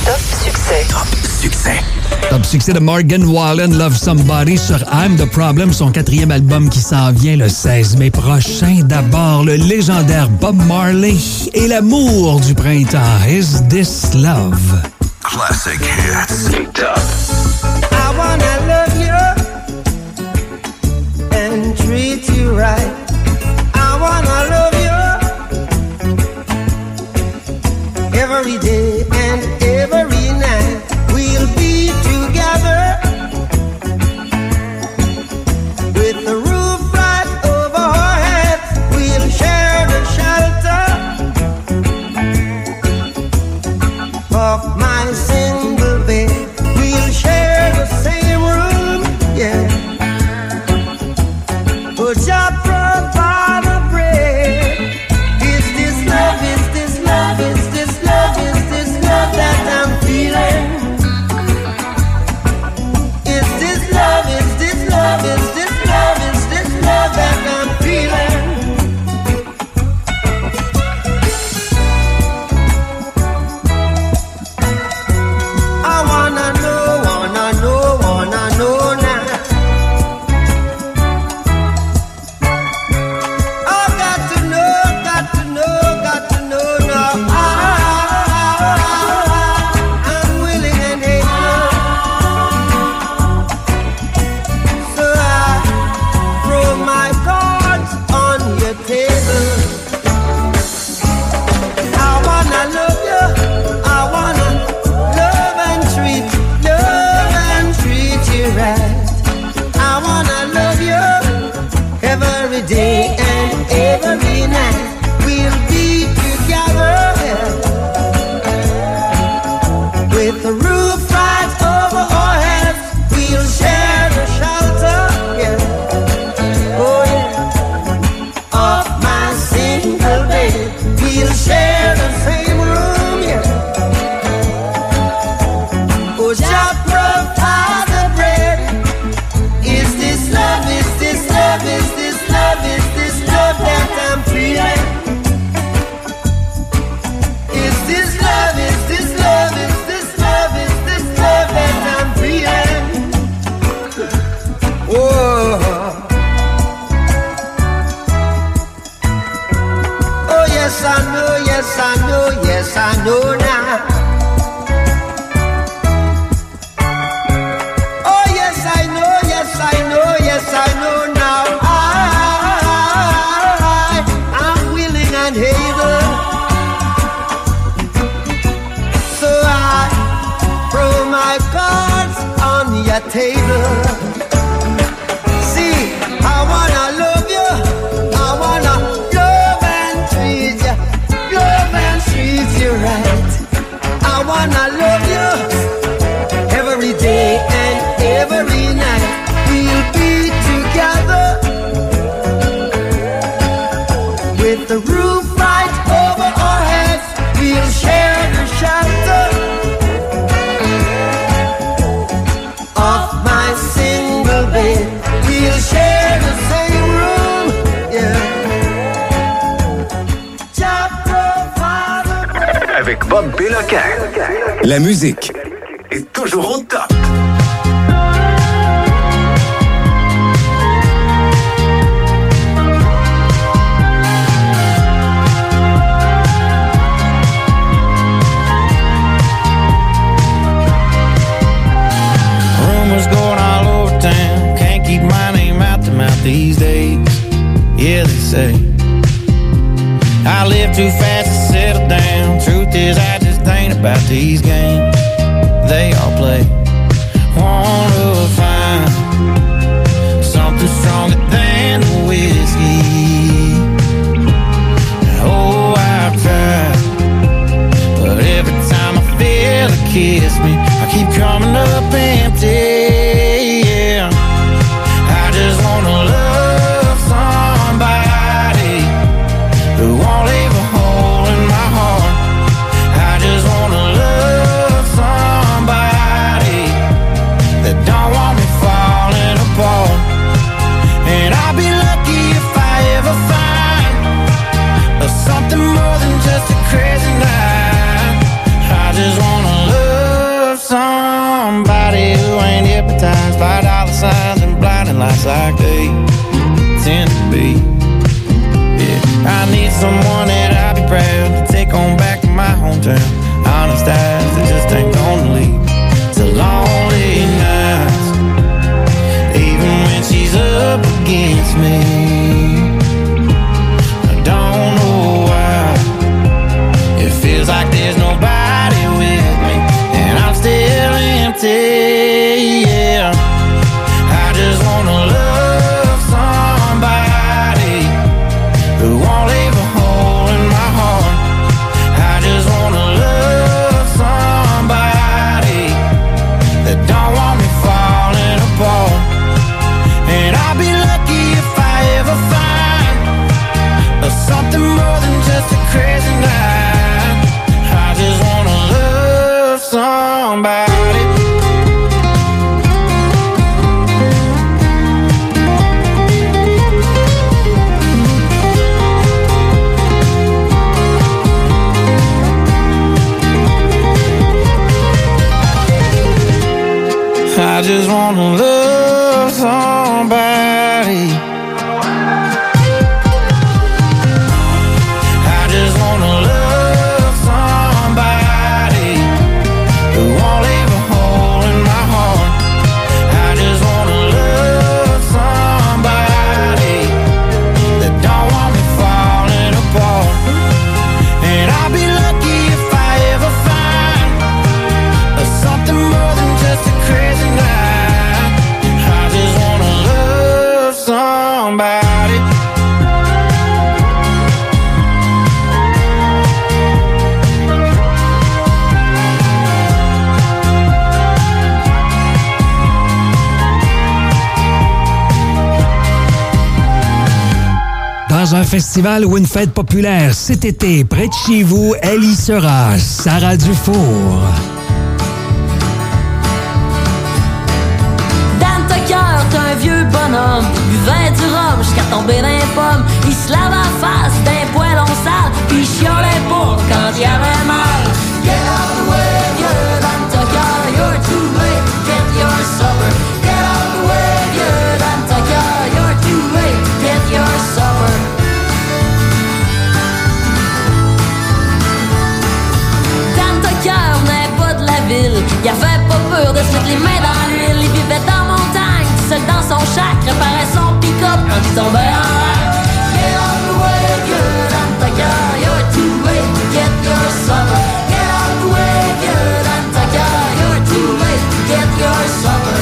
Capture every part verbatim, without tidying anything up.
Top succès. Top succès. Top succès de Morgan Wallen, Love Somebody sur I'm the Problem, son quatrième album qui s'en vient le seize mai prochain. D'abord, le légendaire Bob Marley et l'amour du printemps. Is This Love? Classic hits. Top. I wanna love you and treat you right. I wanna love you every day and every night. We'll be together with the roof right over our heads. We'll share the shelter of my single bed. We'll share the same room, yeah. Put your provide a bread. Is this love? Is this love? Is this love? Is this love that I'm feeling? Is this love? Is this love? Is this love? Is this love that I'm feeling? I wanna know, wanna know, wanna know now. I got to know, got to know, got to know now. I, I'm willing and able. So I throw my cards on your table. I wanna love you. I wanna love and treat, love and treat you right. I wanna love you every day and every night. We'll be together with the roof right over our heads. We'll share the shelter, yeah. Oh yeah, of my single bed. We'll share the same room, yeah. Oh, just provide the bread. Is this love? Is this love? Is this love? Is this love that I'm feeling? Is this love? Is this love? Is this love? Is this love that I'm feeling? Oh, oh yes I know, yes I know, yes I know now. Oh yes I know, yes I know, yes I know now. I, I'm willing and able. So I throw my cards on your table. See, I wanna love you. I wanna love and treat you, love and treat you right. I wanna love you every day and every night. We'll be together with the roof right over our heads. We'll share the shelter of my single bed. We'll share the same room, yeah. Just provide a bread. Avec Bob Béloquin. La musique est toujours au top. Rumors going all over town. Can't keep my name out the mouth these days. Yeah, they say I live too fast to settle down. Truth is, I just ain't about these games they all play. Wanna find something stronger than the whiskey. Oh, I've tried, but every time I feel it kiss me, I keep coming up empty. Yeah, I just wanna love somebody who won't leave a hole in my heart. I just wanna love somebody that don't just wanna love somebody. I just wanna love somebody who won't leave a hole in my heart. I just wanna love somebody that don't want me falling apart. And I'll be lucky if I ever find something more than just a crazy night. I just wanna love somebody. Dans un festival ou une fête populaire cet été, près de chez vous, elle y sera, Sarah Dufour. Dans ta cœur, t'es un vieux bonhomme, buvait du rhum jusqu'à tomber dans les pommes. Il se lave la face d'un poêlon sale, puis il chialait pas quand il y avait mal. Get out of the way, vieux, dans ta cœur, you're too late to get your supper. Get out of the way, vieux, dans ta cœur, you're too late to get your supper. Dans ta cœur n'est pas de la ville, il avait pas peur de se mettre les mains dans l'huile. Il vivait dans montagne, seul dans son shack, réparait son pick-up quand il tombait en l'air. Get out of the way, vieux, dans ta cœur, you're too late to get your supper. Get out of the way, vieux, dans ta cœur, you're too late to get your supper.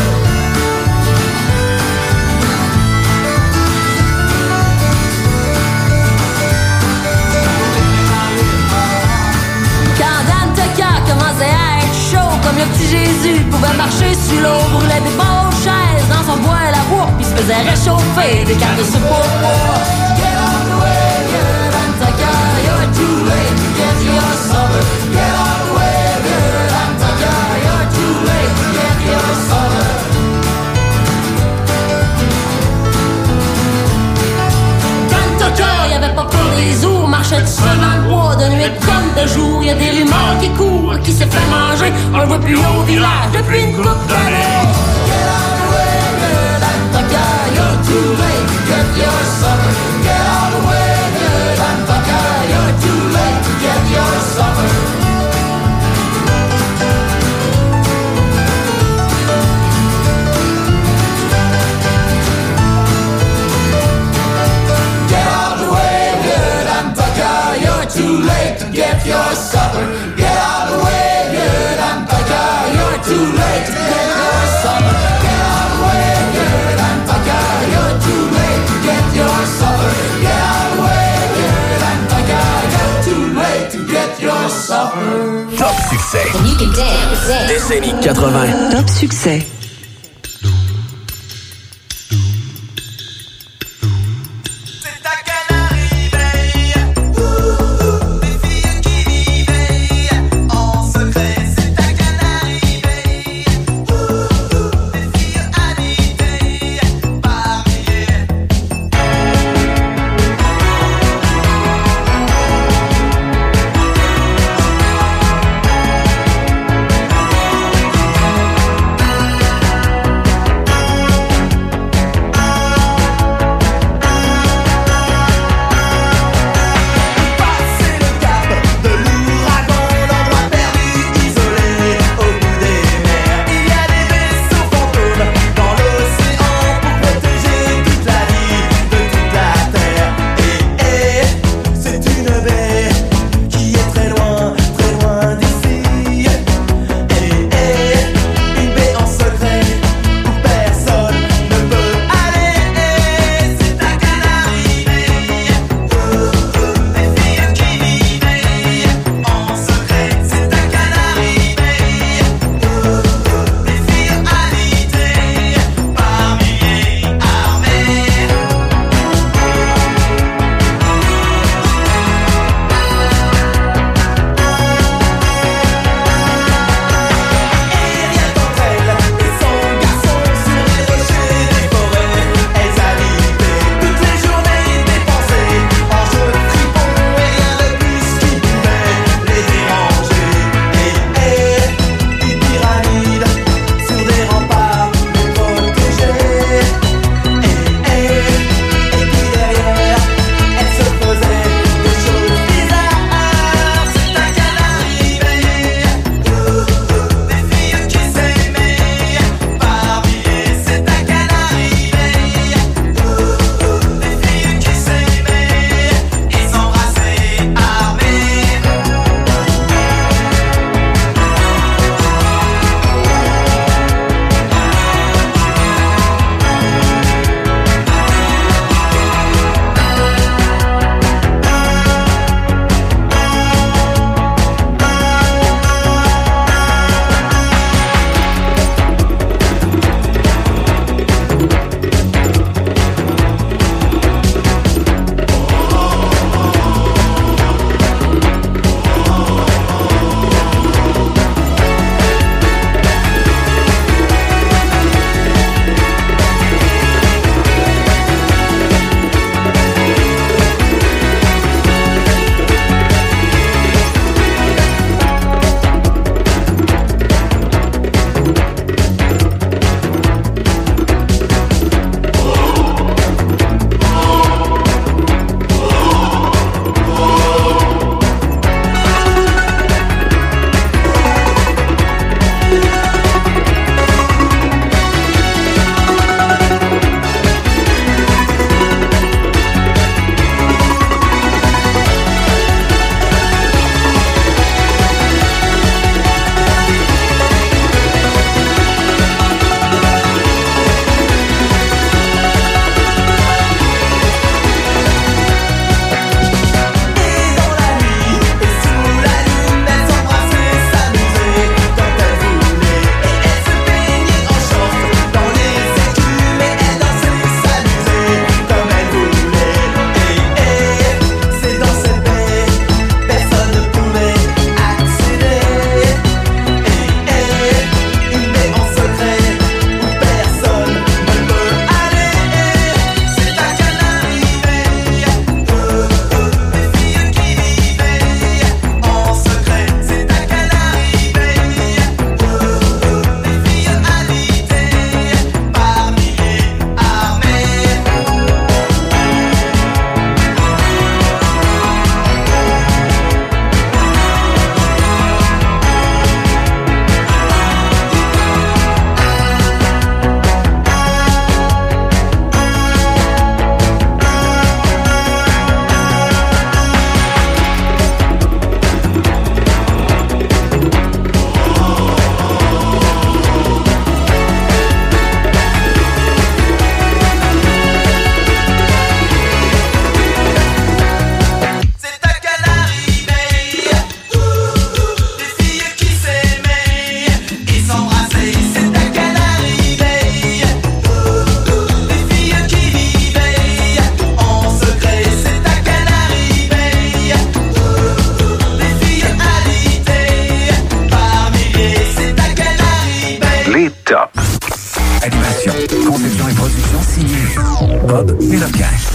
Quand Dan Tucker commençait à être chaud, comme le petit Jésus pouvait marcher sur l'eau, brûlait des bonnes chaises dans son bois à la boue, puis se faisait réchauffer des cartes de soupe au bois. Get out of the way, vieux, Dan Tucker, you're too late to get your supper. Get out of the way, vieux, Dan Tucker, you're too late to get your supper. Dan Tucker, y'avait pas peur des ours, marchait tout seul dans le bois, de nuit comme de jour. Y'a des rumeurs qui courent, qui s'est fait manger, on le voit plus au village depuis une couple d'années. Get out of the way, vieux, Dan Tucker, you're too late to get your supper. Get out of the way, vieux, Dan Tucker, you're too late to get your supper. Get out of the way, vieux, Dan Tucker, you're too late to get your supper. Get out of the way, vieux, Dan Tucker, you're too late to get your supper. Get out of the way, vieux, Dan Tucker, you're too late to get your supper. Get out of the way, vieux, Dan Tucker, you're too late to get your supper. Top succès. And you can dance, dance. Décennie quatre-vingts. Top succès. Get et local.